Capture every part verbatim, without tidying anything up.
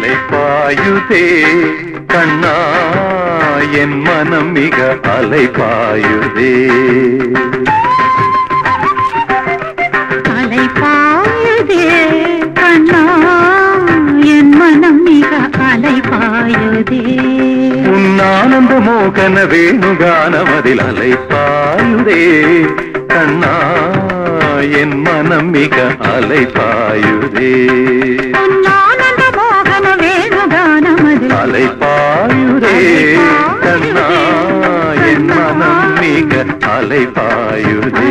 அலைபாயுதே கண்ணா என் மனம் மிக அலைபாயுதே அலைபாயுதே கண்ணா என் மனம் மிக அலைபாயுதே உன் ஆனந்த மோகன வேணுகானமதில் அலைபாயுதே கண்ணா என் மனம் மிக அலைபாயுதே ஆனந்த மோகன வேணுகானமதில் அலைபாயுதே கண்ணா என் மனம் மிக அலைபாயுதே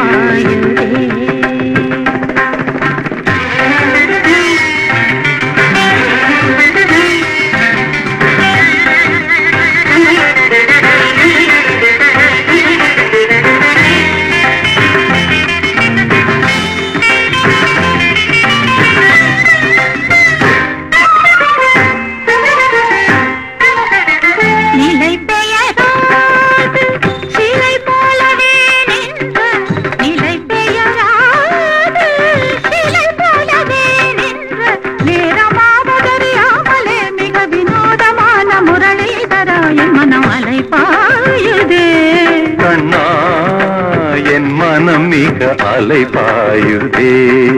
கண்ணா என் மனம் மிக அலைபாயுதே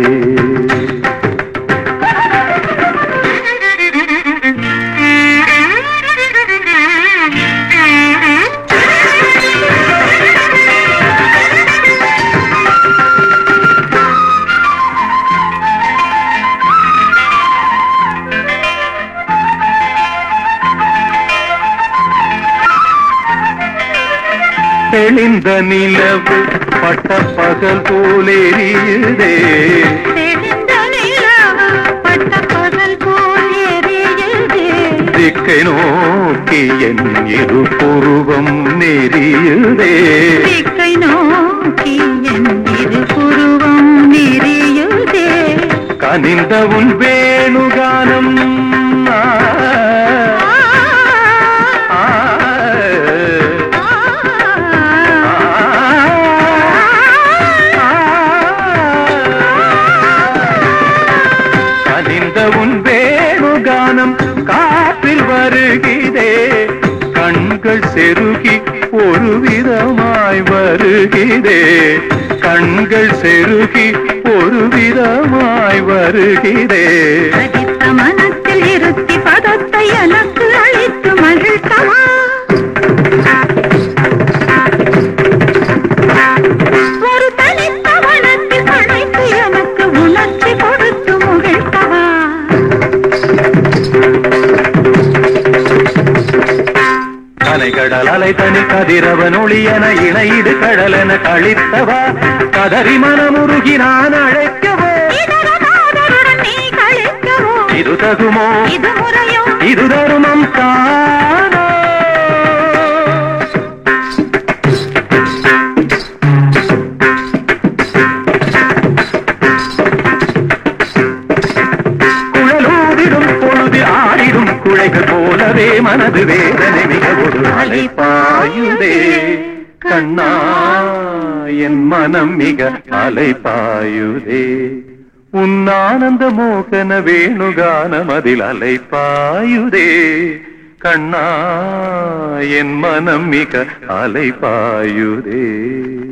தெளிந்த நிலவு பட்ட பகல் போலேறியுதே பட்ட பகல் போலேறியுதே திக்கை நோக்கி என் இரு புருவம் நெறியுதே திக்கை நோக்கி என் இரு புருவம் நெறியுதே கனிந்த உன் வேணுகானம் உன் வேணுகானம் காற்றில் வருகிறே கண்கள் செருகி ஒரு விதமாய் வருகிறே கண்கள் செருகி ஒரு விதமாய் வருகிறே மனத்தில் இருத்தி பதத்தை எனக்கு அளித்து மகிழ்த்தவா ஒரு தனித்த மனத்தில் அழைத்து எனக்கு உணர்ச்சி கொடுத்து முகிழ்த்தவா கடல் அலை தனி கதிரவன் ஒளியன இணையிடு கடலென கழித்தவா கதறி மனமுருகி நான் அழைக்கவோ இது தகுமோ இது முறையோ இது தருமம் தானோ குழலூதிடும் பொழுது ஆடிடும் குழைகள் போலவே மனது வேதனை மிக ஒரு அலைபாயுதே கண்ணா என் மனம் மிக அலைபாயுதே உன் ஆனந்த மோகன வேணுகானமதில் அலைபாயுதே கண்ணா என் மனம் மிக அலைபாயுதே